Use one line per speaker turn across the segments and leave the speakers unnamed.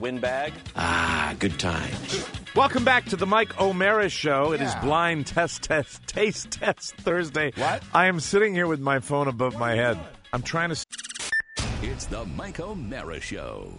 Windbag.
Ah, good times.
Welcome back to the Mike O'Mara Show. It is Blind Taste Test Thursday.
What?
I am sitting here with my phone above my head. I'm trying to...
It's the Mike O'Mara Show.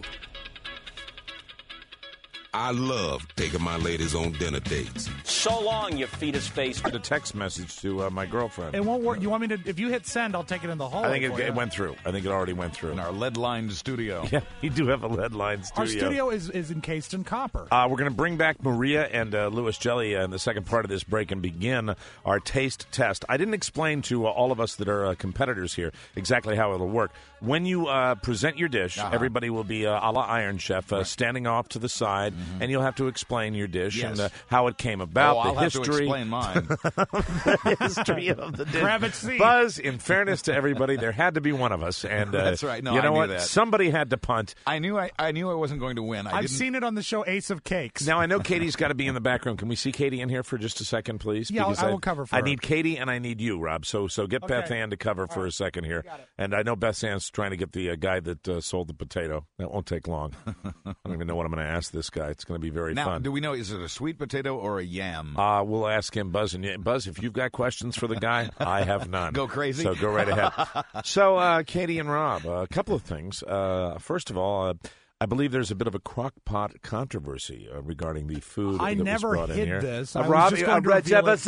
I love taking my ladies on dinner dates.
So long, you fetus-faced.
A text message to my girlfriend.
It won't work. You want me to? If you hit send, I'll take it in the hallway.
I think it went through. I think it already went through.
In our lead-lined studio.
Yeah, we do have a lead-lined studio.
Our studio is encased in copper.
We're going to bring back Maria and Louis Jelly in the second part of this break and begin our taste test. I didn't explain to all of us that are competitors here exactly how it'll work. When you present your dish, everybody will be a la Iron Chef, standing off to the side, and you'll have to explain your dish and how it came about,
I'll
the
have to
history.
explain mine.
The history of the dish.
Grab its seat.
Buzz, in fairness to everybody, there had to be one of us. And
That's right. No,
you know
I knew
what?
that.
Somebody had to punt.
I knew I wasn't going to win.
I've seen it on the show Ace of Cakes.
Now, I know Katie's got to be in the back room. Can we see Katie in here for just a second, please?
Yeah,
Because
I will cover for
I
her.
need Katie and I need you, Rob. So get
Okay.
Beth Ann to cover for a second here. And I know Beth Ann's trying to get the guy that sold the potato. That won't take long. I don't even know what I'm going to ask this guy. It's going to be very
Now,
fun.
do we know, is it a sweet potato or a yam?
We'll ask him, Buzz. And Buzz, if you've got questions for the guy, I have none.
Go crazy.
So go right ahead. So, Katie and Rob, a couple of things. First of all, I believe there's a bit of a crock pot controversy regarding the food
I
that
never
was brought in
hid
here.
this. I was
Rob,
just going to reveal it.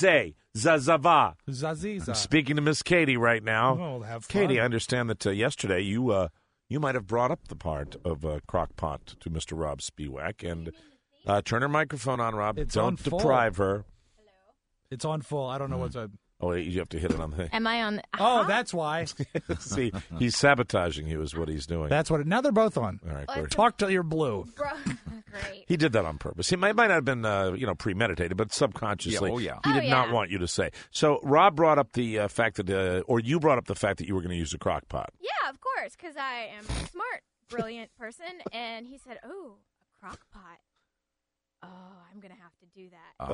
Zazava.
Zaziza.
Speaking to Miss Katie right now.
Oh, have fun.
Katie, I understand that yesterday you might have brought up the part of crock pot to Mr. Rob Spiewak. And turn her microphone on, Rob.
It's on
Don't
full.
deprive her.
It's on full. I don't know what's a.
Oh, you have to hit it on the thing.
Am I on?
Oh, that's why.
See, he's sabotaging you is what he's doing.
That's what. Now they're both on.
All right,
Well,
Bert.
Talk till you're blue.
Great.
He did that on purpose. He might not have been, premeditated, but subconsciously,
Yeah, oh, yeah.
he did
Oh,
not
yeah.
want you to say. So Rob brought up the fact that, or you brought up the fact that you were going to use a crock pot.
Yeah, of course, because I am a smart, brilliant person. And he said, "Oh, a crock pot. Oh, I'm gonna have to do that."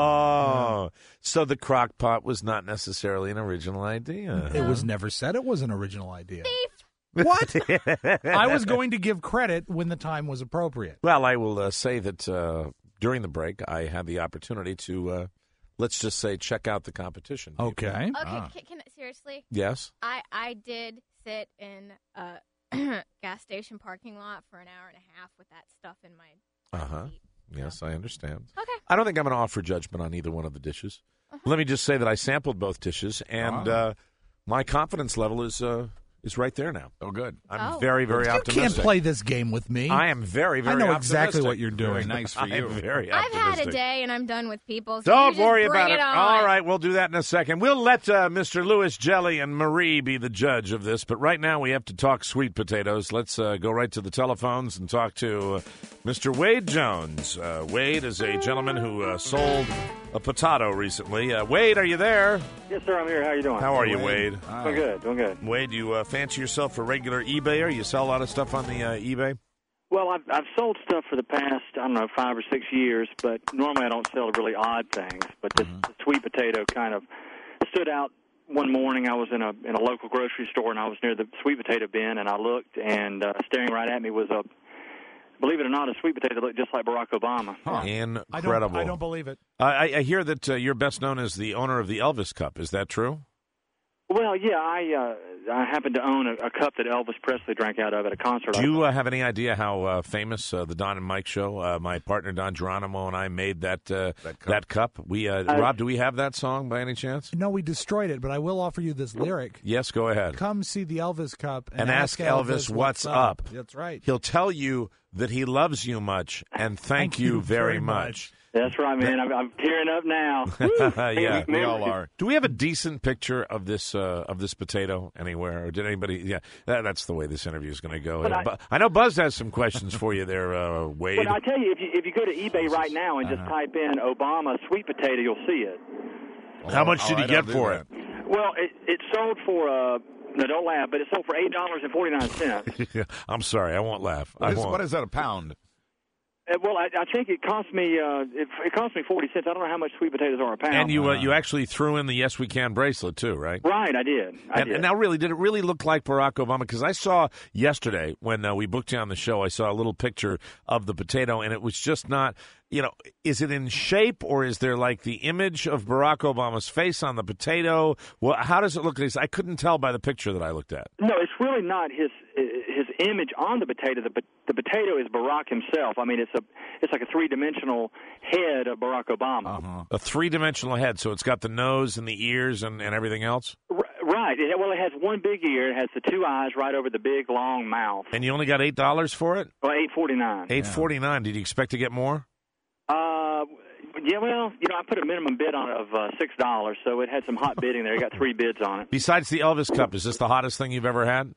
Oh, so the crock pot was not necessarily an original idea.
It was never said it was an original idea.
Thief.
What? I was going to give credit when the time was appropriate.
Well, I will say that during the break, I had the opportunity to, let's just say, check out the competition.
Okay.
Okay, can seriously?
Yes?
I did sit in a gas station parking lot for an hour and a half with that stuff in my seat.
Yes, I understand.
Okay.
I don't think I'm going to offer judgment on either one of the dishes. Let me just say that I sampled both dishes, and my confidence level is right there now.
Oh, good.
I'm very, very
You
optimistic.
can't play this game with me.
I am very, very
I know
optimistic.
exactly what you're doing.
Very nice for
I
you.
am very
I've
optimistic.
had a day and I'm done with people. So
Don't
you just
worry
bring
about it.
on.
All right, we'll do that in a second. We'll let Mr. Louis Jelly and Marie be the judge of this, but right now we have to talk sweet potatoes. Let's go right to the telephones and talk to Mr. Wade Jones. Wade is a gentleman who sold a potato recently. Wade, are you there?
Yes, sir. I'm here. How you doing?
How are you, Wade?
Doing good. Doing good.
Wade, you fancy yourself a regular eBayer? You sell a lot of stuff on the eBay?
Well, I've sold stuff for the past, 5 or 6 years, but normally I don't sell really odd things. But this sweet potato kind of stood out. One morning I was in a local grocery store, and I was near the sweet potato bin, and I looked, and staring right at me was believe it or not, a sweet potato that looked just like Barack Obama.
Huh. Incredible.
I don't believe it.
I hear that you're best known as the owner of the Elvis Cup. Is that true?
Well, yeah, I happen to own a cup that Elvis Presley drank out of at a concert.
Do you have any idea how famous the Don and Mike show? My partner Don Geronimo and I made that cup. We Rob, do we have that song by any chance?
No, we destroyed it, but I will offer you this lyric.
Yes, go ahead.
Come see the Elvis Cup
And ask Elvis what's up.
That's right.
He'll tell you that he loves you much and thank you very much.
That's right, man. I'm tearing up now.
Yeah,
we all are.
Do we have a decent picture of this potato anywhere, or did anybody? Yeah, that's the way this interview is going to go. I know Buzz has some questions for you there, Wade.
But I tell you, if you go to eBay right now and just type in Obama sweet potato, you'll see it.
How much did he get for it?
Well, it sold for no, don't laugh, but it sold for $8.49.
I'm sorry, I won't laugh.
What is that, a pound?
Well, I think it cost me it cost me 40 cents. I don't know how much sweet potatoes are a pound.
And you actually threw in the Yes We Can bracelet too, right?
Right, I did.
And now, really, did it really look like Barack Obama? Because I saw yesterday when we booked you on the show, I saw a little picture of the potato, and it was just not. Is it in shape, or is there like the image of Barack Obama's face on the potato? Well, how does it look? I couldn't tell by the picture that I looked at.
No, it's really not his image on the potato. The potato is Barack himself. I mean, it's like a three-dimensional head of Barack Obama.
Uh-huh. A three-dimensional head, so it's got the nose and the ears and everything else?
Right. Well, it has one big ear. It has the two eyes right over the big, long mouth.
And you only got $8 for it?
Well, $8.49.
$8.49. Did you expect to get more?
Yeah, well, I put a minimum bid on it of $6, so it had some hot bidding there. It got 3 bids on it.
Besides the Elvis Cup, is this the hottest thing you've ever had?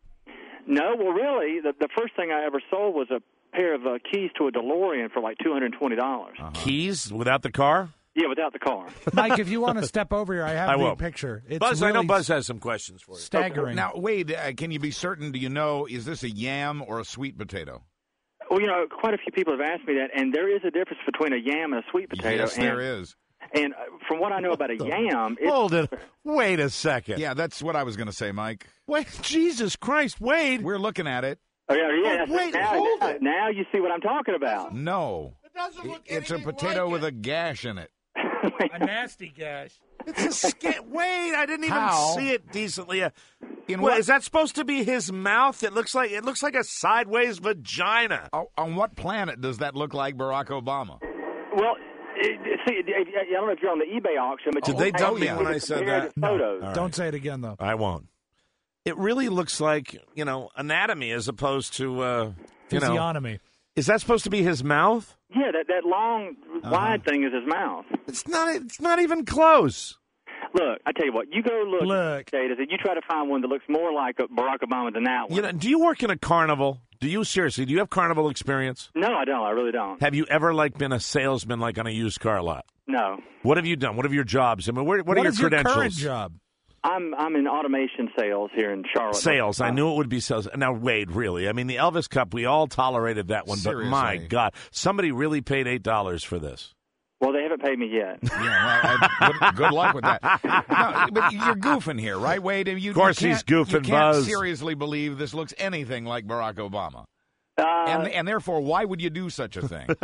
No, well, really, the first thing I ever sold was a pair of keys to a DeLorean for like $220.
Uh-huh. Keys without the car?
Yeah, without the car.
Mike, if you want to step over here, I have the picture. It's
Buzz,
really
I know Buzz has some questions for you.
Staggering.
Now, Wade, can you be certain? Do you know, is this a yam or a sweet potato?
Well, quite a few people have asked me that, and there is a difference between a yam and a sweet potato.
Yes, there is.
And from what I know about a yam...
Hold it. Wait a second.
Yeah, that's what I was going to say, Mike.
Wait, Jesus Christ, Wade.
We're looking at it.
Oh, yeah.
Wait, hold it.
Now you see what I'm talking about.
No. It's a potato with a gash in it.
A nasty gash.
It's a Wait, I didn't even see it decently. Is that supposed to be his mouth? It looks like a sideways vagina.
On what planet does that look like Barack Obama?
Well, see, I don't know if you're on the eBay auction, but
did they dump me when I said that?
Photos.
No.
Don't say it again, though.
I won't. It really looks like anatomy as opposed to
physiognomy.
Is that supposed to be his mouth?
Yeah, that long, wide thing is his mouth.
It's not even close.
Look, I tell you what, you go look at potatoes and you try to find one that looks more like Barack Obama than that one.
Do you work in a carnival? Do you have carnival experience?
No, I don't. I really don't.
Have you ever been a salesman on a used car lot?
No.
What have you done? What are your jobs? I mean, what are your credentials?
What is your current job?
I'm in automation sales here in Charlotte.
Sales. I knew it would be sales. Now, Wade, really. I mean, the Elvis Cup, we all tolerated that one.
Seriously.
But my God, somebody really paid $8 for this.
Well, they haven't paid me yet.
Yeah, good luck with that. No, but you're goofing here, right, Wade?
Of course he's goofing,
you can't
Buzz.
seriously believe this looks anything like Barack Obama. And therefore, why would you do such a thing?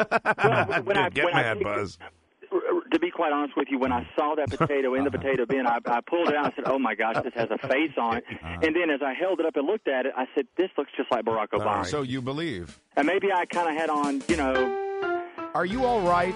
Get mad, Buzz.
To be quite honest with you, when I saw that potato in the potato bin, I pulled it out and I said, oh, my gosh, this has a face on it. And then as I held it up and looked at it, I said, this looks just like Barack Obama.
Right. So you believe.
And maybe I kind of had on,
Are you all right?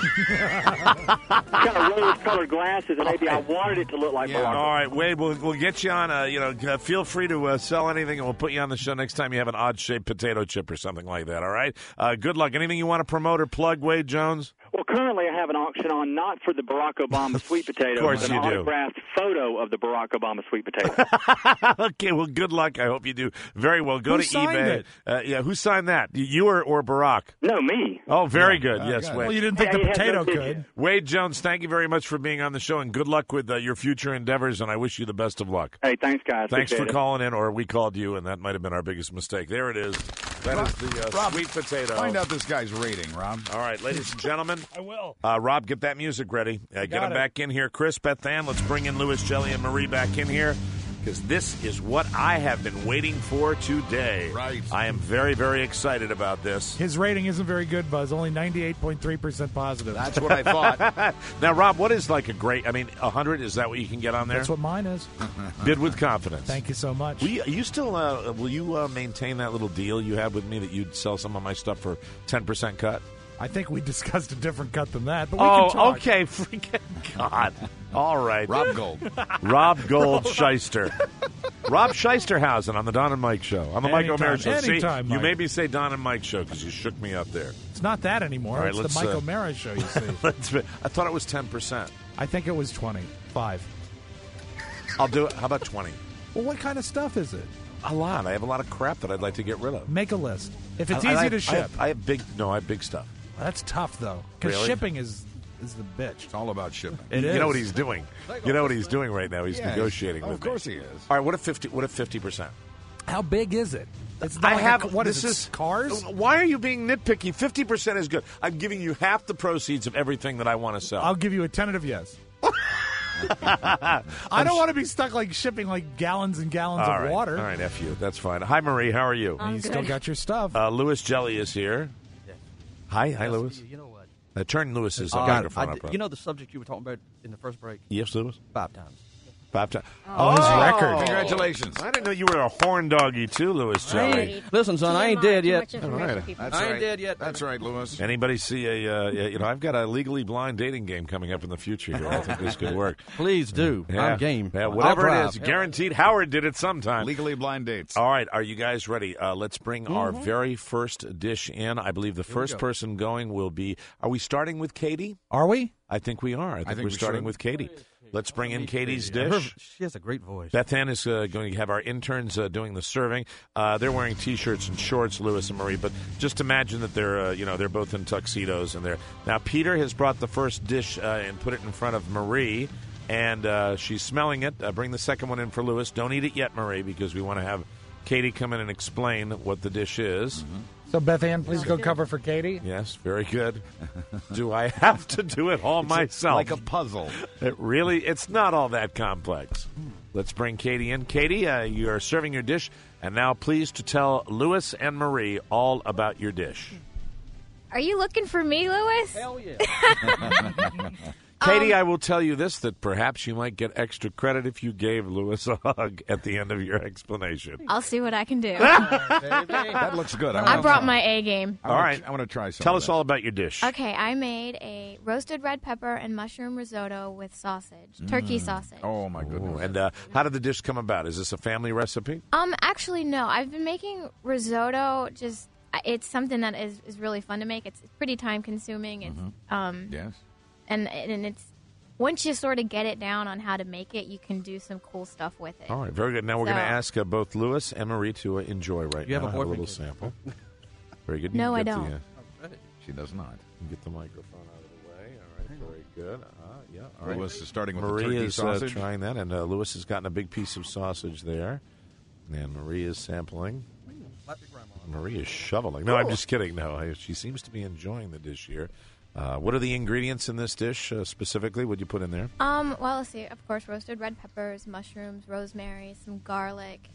kind of rose-colored glasses, and maybe I wanted it to look like Barack Obama.
All right, Wade, we'll get you on. Feel free to sell anything, and we'll put you on the show next time you have an odd-shaped potato chip or something like that. All right. Good luck. Anything you want to promote or plug, Wade Jones?
Well, currently I have an auction on not for the Barack Obama sweet potato,
Of course
but an
you do.
autographed photo of the Barack Obama sweet potato.
Okay. Well, good luck. I hope you do very well. Go
Who
to
signed
eBay. Who signed that? You or Barack?
No, me.
Oh, very good. Yes,
good.
Wade.
Well, you didn't think the
Hey,
potato
hey,
could.
Wade Jones, thank you very much for being on the show, and good luck with your future endeavors, and I wish you the best of luck.
Hey, thanks, guys.
Thanks for
Appreciate it.
calling in, or we called you, and that might have been our biggest mistake. There it is. That is the
Rob,
sweet potato.
Find out this guy's rating, Rob.
All right, ladies and gentlemen.
I will.
Rob, get that music ready. Get
got
them
it.
back in here. Chris, Beth Ann, let's bring in Louis, Jelly, and Marie back in here, because this is what I have been waiting for today.
Right.
I am very, very excited about this.
His rating isn't very good, Buzz. Only 98.3% positive.
That's what I thought.
Now, Rob, what is a great, 100, is that what you can get on there?
That's what mine is.
Bid with confidence.
Thank you so much.
Will you maintain that little deal you had with me that you'd sell some of my stuff for 10% cut?
I think we discussed a different cut than that, but we can talk.
Okay. Freaking God. All right.
Rob Gold.
Rob Gold Shyster. Rob Shysterhausen on the Don and Mike Show. On the Mike
Anytime,
O'Mara Show.
anytime,
See, you
Mike.
made me say Don and Mike Show because you shook me up there.
It's not that anymore.
All right,
it's
let's,
the Mike O'Mara show, you see.
I thought it was 10%.
I think it was 25.
I'll do it. How about 20?
Well, what kind of stuff is it?
A lot. I have a lot of crap that I'd like to get rid of.
Make a list. If it's
I
easy
have-
to ship.
I have big stuff.
That's tough, though, because
Really?
shipping is the bitch.
It's all about shipping.
It
You
is.
know what he's doing. You know what he's doing right now. He's
Yeah,
negotiating with
of course
me.
he is.
All right, what if 50%?
How big is it? It's not
this is
Cars?
Why are you being nitpicky? 50% is good. I'm giving you half the proceeds of everything that I want to sell.
I'll give you a tentative yes. I don't want to be stuck shipping gallons and gallons of water.
All right, F you. That's fine. Hi, Marie. How are you?
You still got your stuff.
Louis Jelly is here.
Yeah.
Hi, Louis.
You know what?
Turn Lewis's microphone up.
You know the subject you were talking about in the first break?
Yes, Louis?
5 times.
5 times.
Oh, his record.
Congratulations.
I didn't know you were a horn doggy, too, Louis Jelly.
Listen, son, I ain't dead yet.
All right.
I ain't dead yet.
That's right, Louis.
Anybody see I've got a Legally Blind dating game coming up in the future here. I think this could work.
Please do.
Yeah.
I'm game.
Yeah, whatever it is. Guaranteed Howard did it sometime.
Legally Blind dates.
All right. Are you guys ready? Let's bring our very first dish in. I believe the first person going will be, are we starting with Katie?
Are we?
I think we are. I think we're starting with Katie. Let's bring in Katie's dish.
She has a great voice.
Beth Ann is going to have our interns doing the serving. They're wearing T-shirts and shorts, Louis and Marie. But just imagine that they're both in tuxedos and now. Peter has brought the first dish and put it in front of Marie, and she's smelling it. Bring the second one in for Louis. Don't eat it yet, Marie, because we want to have Katie come in and explain what the dish is.
Mm-hmm. So, Beth Ann, please go cover for Katie.
Yes, very good. Do I have to do it all myself?
Like a puzzle.
It's not all that complex. Let's bring Katie in. Katie, you are serving your dish, and now please to tell Louis and Marie all about your dish.
Are you looking for me, Louis?
Hell yeah.
Katie, I will tell you this, that perhaps you might get extra credit if you gave Louis a hug at the end of your explanation.
I'll see what I can do.
That looks good.
I brought my A game.
All right.
I want to try some.
Tell us all about your dish.
Okay, I made a roasted red pepper and mushroom risotto with sausage, turkey sausage.
Oh, my goodness.
Ooh, and how did the dish come about? Is this a family recipe?
Actually, no. I've been making risotto. It's something that is really fun to make. It's pretty time consuming. It's
yes.
And it's once you sort of get it down on how to make it, you can do some cool stuff with it.
All right, very good. Now we're going to ask both Louis and Marie to enjoy right
you
now.
Have
a little sample. Very good.
No, I don't.
She does not.
You get the microphone out of the way. All right, very good. Yeah. All right.
Louis is starting with
Marie
the turkey
is
sausage.
trying that, and Louis has gotten a big piece of sausage there, and Marie is sampling. Marie is shoveling. No, I'm just kidding. No, she seems to be enjoying the dish here. What are the ingredients in this dish specifically? What did you put in there?
Well, let's see. Of course, roasted red peppers, mushrooms, rosemary, some garlic.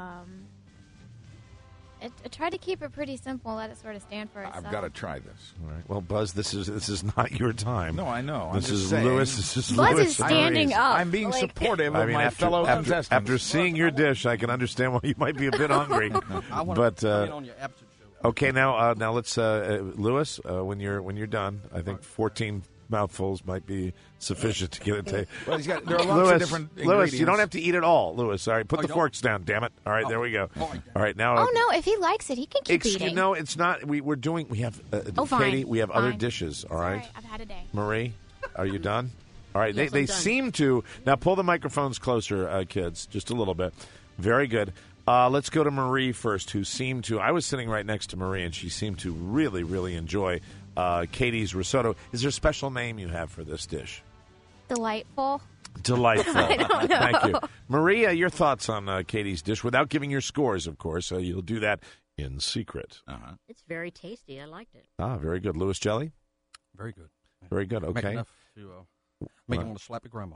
I tried to keep it pretty simple, let it sort of stand for itself.
I've got to try this.
All right. Well, Buzz, this is not your time.
No, I know.
This is Louis. This is
Buzz
Louis.
is standing up.
I'm being supportive of my fellow contestants.
After seeing your dish, I can understand why you might be a bit hungry. But
on your episode show.
Okay, now let's Louis. When you're done, I think 14 mouthfuls might be sufficient to get it to.
Well, there are lots of different ingredients.
Louis, you don't have to eat it all, Louis. All right, put the forks down. Damn it! All right, there we go. All right, now.
Oh no! If he likes it, he can keep eating.
No, it's not. We have Katie. We have other dishes. All right.
I've had a day.
Marie, are you done? All right.
Yes,
they seem to now pull the microphones closer, kids, just a little bit. Very good. Let's go to Marie first, who seemed to. I was sitting right next to Marie, and she seemed to really, really enjoy Katie's risotto. Is there a special name you have for this dish?
Delightful.
Delightful.
I don't know.
Thank you. Maria, your thoughts on Katie's dish, without giving your scores, of course. You'll do that in secret.
Uh-huh. It's very tasty. I liked it.
Very good. Louis Jelly?
Very good.
Very good. Okay.
Make enough to make him want to slap your grandma.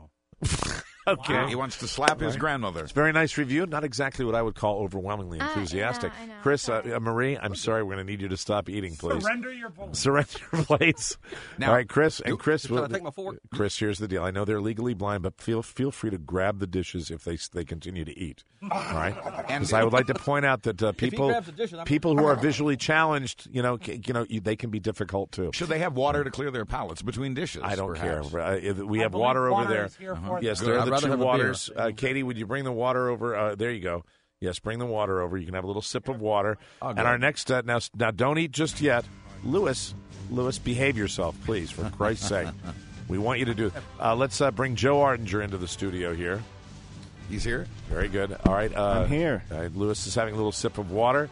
Okay.
Wow. He wants to slap his grandmother.
It's a very nice review. Not exactly what I would call overwhelmingly enthusiastic.
I know.
Chris, Marie, I'm sorry. We're going to need you to stop eating, please.
Surrender your plates.
Surrender your plates.
Now,
all right, Chris. And Chris,
can I take my fork?
Chris, here's the deal. I know they're legally blind, but feel free to grab the dishes if they continue to eat. All right? Because I would like to point out that people who are visually challenged, they can be difficult too.
Should they have water to clear their palates between dishes?
I don't
perhaps?
care. We have water over there. Yes, there are the two waters.
Katie,
would you bring the water over? There you go. Yes, bring the water over. You can have a little sip of water. And our next now don't eat just yet. Louis, behave yourself, please, for Christ's sake. We want you to do it. Let's bring Joe Ardinger into the studio here.
He's here.
Very good. All right.
I'm here.
Louis is having a little sip of water.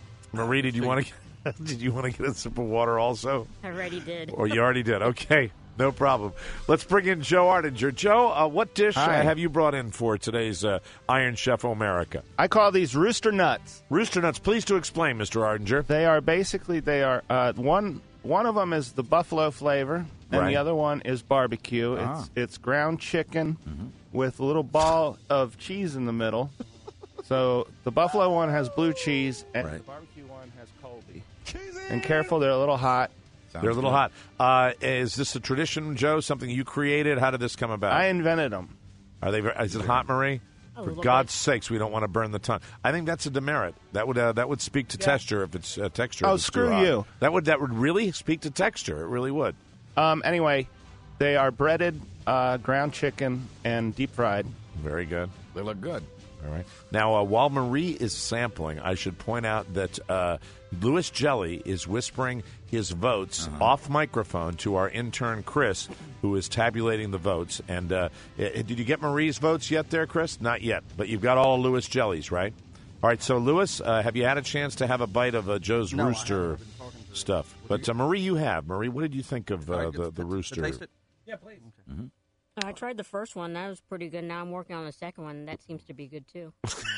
Marie, did you want to get a sip of water also?
I already did.
Or you already did. Okay. No problem. Let's bring in Joe Ardinger. Joe, what dish
Hi.
have you brought in for today's Iron Chef America?
I call these rooster nuts.
Rooster nuts. Please to explain, Mr. Ardinger.
They are basically one of them is the buffalo flavor, and
Right.
the other one is barbecue. It's ground chicken with a little ball of cheese in the middle. So the buffalo one has blue cheese, and the barbecue one has Colby. And careful, they're a little hot.
They're a little hot. Is this a tradition, Joe? Something you created? How did this come about?
I invented them.
Are they? Is it hot, Marie? For God's sakes, we don't want to burn the tongue. I think that's a demerit. That would speak to texture if it's texture.
Oh,
if it's too
screw
hot.
you.
That would really speak to texture. It really would.
Anyway, they are breaded ground chicken and deep fried.
Very good.
They look good.
All right. Now, while Marie is sampling, I should point out that Louis Jelly is whispering his votes off microphone to our intern, Chris, who is tabulating the votes. And did you get Marie's votes yet there, Chris? Not yet. But you've got all Louis Jellies, right? All right. So, Louis, have you had a chance to have a bite of Joe's Rooster stuff? But, Marie, you have. Marie, what did you think of the Rooster?
Taste it?
Yeah, please.
Mm-hmm.
I tried the first one. That was pretty good. Now I'm working on the second one. That seems to be good, too.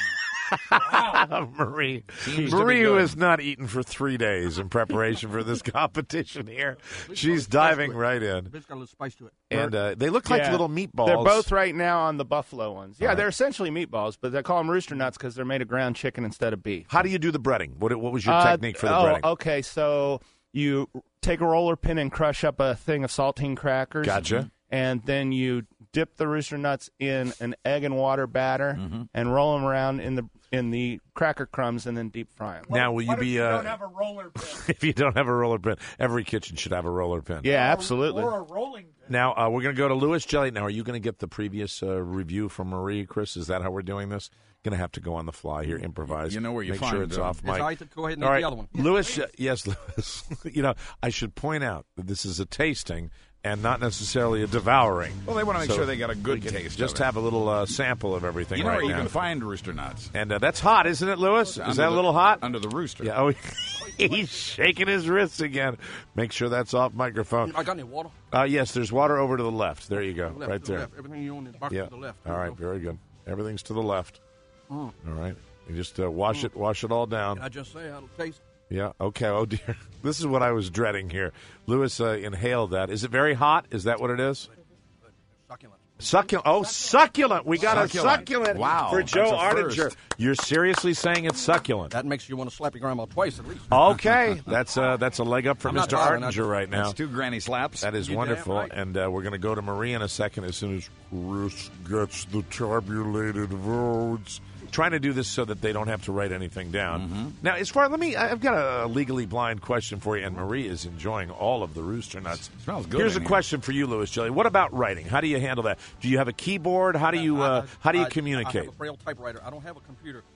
Marie,
Seems to be
Marie, who
good.
has not eaten for 3 days in preparation for this competition here. She's diving right in.
It's got a little spice to it.
And they look like little meatballs.
They're both right now on the buffalo ones. Yeah, they're essentially meatballs, but they call them rooster nuts because they're made of ground chicken instead of beef.
How do you do the breading? What was your technique for the breading?
Okay, so you take a roller pin and crush up a thing of saltine crackers.
Gotcha.
And then you dip the rooster nuts in an egg and water batter and roll them around in the cracker crumbs and then deep fry them.
Now, will you be?
If you don't have a roller pin?
If you don't have a roller pin, every kitchen should have a roller pin.
Yeah, absolutely.
Or a rolling pin.
Now we're going to go to Louis Jelly. Now, are you going to get the previous review from Marie, Chris? Is that how we're doing this? Going to have to go on the fly here, improvise.
You know where you
Make
find
sure it's
them.
off
It's
mic.
all right to go ahead and
All
eat
right,
the other one.
Louis. Yes, Louis. I should point out that this is a tasting and not necessarily a devouring.
Well, they want to make
So
sure they got a good
we can
taste.
Just
of it.
have a little sample of everything
You know
right
where you
now.
can find rooster nuts?
And that's hot, isn't it, Louis? Is
Under
that a
the-
little hot?
Under the rooster.
Yeah. Oh, he's shaking his wrists again. Make sure that's off microphone.
I got any water?
Yes, there's water over to the left. There you go,
To the left,
right
to the
there.
left. Everything you own is marked
Yeah.
to the left.
All
There
right,
you go.
very good. Everything's to the left.
Mm.
All right. You just wash it all down.
Did I just say how to taste?
Yeah. Okay. Oh dear. This is what I was dreading here. Louis inhaled that. Is it very hot? Is that what it is?
Succulent.
Succulent. Oh, succulent. We got
Succulent.
a succulent
Wow,
for Joe
that's a
Ardinger.
first.
You're seriously saying it's succulent?
That makes you want to slap your grandma twice at least.
Okay. That's a leg up for
I'm not
Mr.
bothering,
Ardinger right now.
That's 2 granny slaps.
That is
You're
wonderful.
damn right.
And we're going to go to Marie in a second as soon as Chris gets the tabulated votes. Trying to do this so that they don't have to write anything down. Now, I've got a legally blind question for you, and Marie is enjoying all of the rooster nuts.
Smells good
Here's a
in here.
question for you, Louis Jelly. What about writing? How do you handle that? Do you have a keyboard? How do you communicate?
I have a Braille typewriter. I don't have a computer.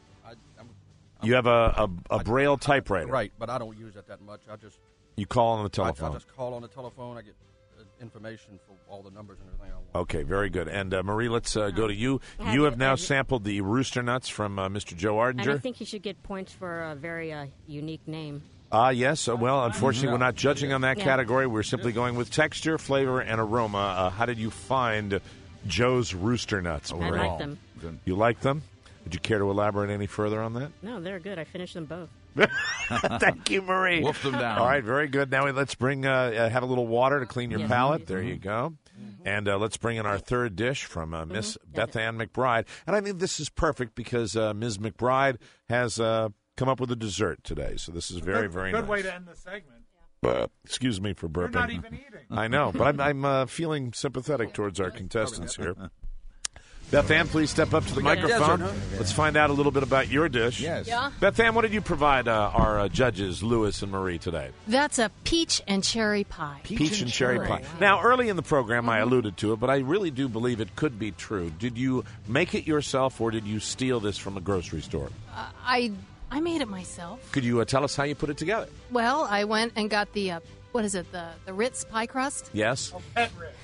You have a Braille typewriter.
Right, but I don't use it that much.
You call on the
I
telephone.
just call on the telephone. I get information for all the numbers and everything I want.
Okay, very good. And Marie, let's go to you.
Have
You
you-
have now
have you-
sampled the rooster nuts from Mr. Joe
And I
Ardinger.
think you should get points for a very unique name.
Yes. Well, unfortunately, we're not judging on that
Yeah.
category. We're simply going with texture, flavor, and aroma. How did you find Joe's rooster nuts?
I
Marie?
like them.
You like them? Would you care to elaborate any further on that?
No, they're good. I finished them both.
Thank you, Marie.
Wolfed them down.
All right, very good. Now let's bring have a little water to clean your
Yes,
palate.
please.
There you go. And let's bring in our third dish from Miss Beth Ann McBride. And I mean, this is perfect because Ms. McBride has come up with a dessert today. So this is very, very
Good
nice.
way to end the segment.
Excuse me for burping.
You're not even eating.
I know, but I'm feeling sympathetic towards our contestants here. Beth Ann, please step up to the microphone. Let's find out a little bit about your dish.
Yes.
Yeah.
Beth Ann, what did you provide our judges, Louis and Marie, today?
That's a peach and cherry pie.
Peach and cherry pie. Now, early in the program, I alluded to it, but I really do believe it could be true. Did you make it yourself, or did you steal this from a grocery store?
I made it myself.
Could you tell us how you put it together?
Well, I went and got the what is it? The Ritz pie crust.
Yes.
Pet Ritz.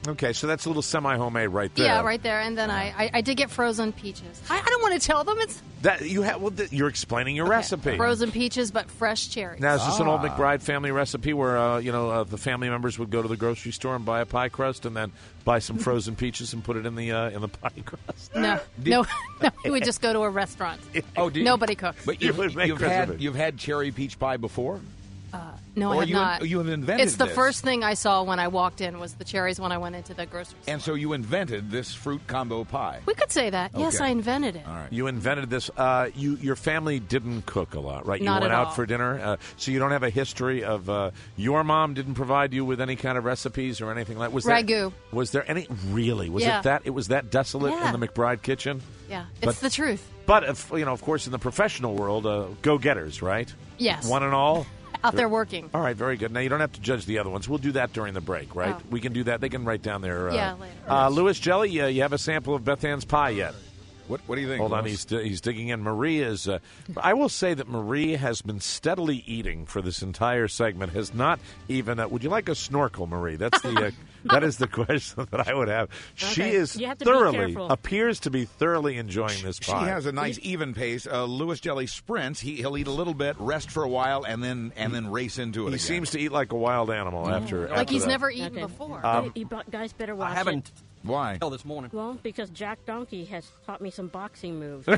Okay, so that's a little semi-homemade right there.
Yeah, right there. And then I did get frozen peaches. I don't want to tell them it's
That you have. Well, you're explaining your recipe.
frozen peaches, but fresh cherries.
Now, is this an old McBride family recipe where the family members would go to the grocery store and buy a pie crust and then buy some frozen peaches and put it in the pie crust?
No, we would just go to a restaurant. Nobody cooks.
But you've had cherry peach pie before?
No, I have not.
You have invented
It's the
this.
first thing I saw when I walked in was the cherries when I went into the grocery store.
And so you invented this fruit combo pie.
We could say that. Yes,
Okay.
I invented it.
All right.
You invented this. Your family didn't cook a lot, right? You
Not
went
at
out
all.
for dinner, so you don't have a history of. Your mom didn't provide you with any kind of recipes or anything like. Was
Ragu.
Was there any really? Was
Yeah.
it that? It was that desolate
Yeah.
in the McBride kitchen.
Yeah,
But-
it's the truth.
But if, of course, in the professional world, go-getters, right?
Yes.
One and all.
Out there working.
All right, very good. Now, you don't have to judge the other ones. We'll do that during the break, right?
Oh.
We can do that. They can write down their...
Yeah, later.
Louis Jelly, you have a sample of Beth Ann's pie yet?
What do you think?
Hold on,
Louis?
he's digging in. Marie is... I will say that Marie has been steadily eating for this entire segment, has not even... would you like a snorkel, Marie? That's the... that is the question that I would have. She
Okay.
is
You have to be
thoroughly...
careful.
appears to be thoroughly enjoying this
She
pie.
has a nice even pace. Louis Jelly sprints. He'll eat a little bit, rest for a while, and then race into it
He
again.
seems to eat like a wild animal after
Like he's
that.
never eaten before.
You guys better watch
I haven't.
it.
Why?
Till this morning.
Well, because Jack Donkey has taught me some boxing moves.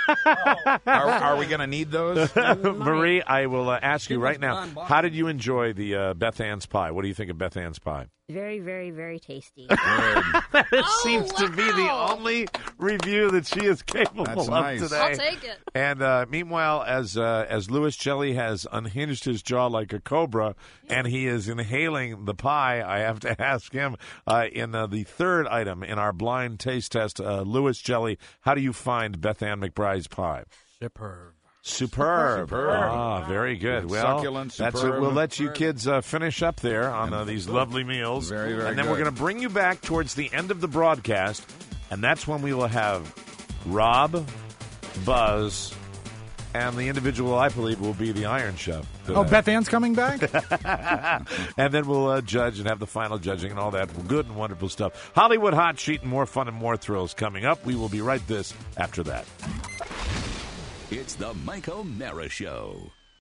Are we going to need those?
Marie, I will ask you
It
right
was
now,
non-boxing.
how did you enjoy the Beth Ann's pie? What do you think of Beth Ann's pie?
Very, very, very tasty.
That seems to be the only review that she is capable
That's
of
nice.
today.
I'll take it.
And meanwhile, as Louis Jelly has unhinged his jaw like a cobra, and he is inhaling the pie, I have to ask him in the third item in our blind taste test, Louis Jelly, how do you find Beth Ann McBride's pie?
Superb.
Superb. Ah, very good. Well,
Succulent,
that's it.
superb.
We'll let you kids finish up there on these lovely meals.
Very, very
And then
good.
we're going to bring you back towards the end of the broadcast, and that's when we will have Rob, Buzz, and the individual I believe will be the Iron Chef.
Oh, Beth Ann's coming back?
And then we'll judge and have the final judging and all that good and wonderful stuff. Hollywood Hot Sheet and more fun and more thrills coming up. We will be right this after that.
It's the Mike O'Mara Show.